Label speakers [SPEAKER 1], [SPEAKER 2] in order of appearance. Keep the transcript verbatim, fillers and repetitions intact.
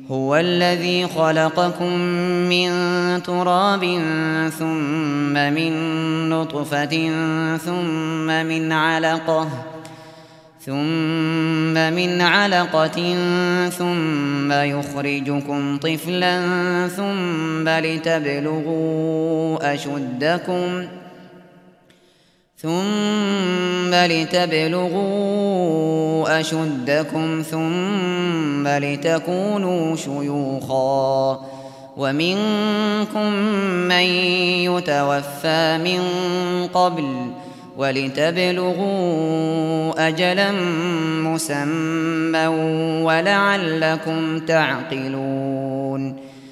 [SPEAKER 1] هو الذي خلقكم من تراب ثم من نطفة ثم من علقة ثم من علقة ثم يخرجكم طفلا ثم لتبلغوا أشدكم ثم لتبلغوا أشدكم ثم لتكونوا شيوخا ومنكم من يتوفى من قبل ولتبلغوا أجلا مسمى ولعلكم تعقلون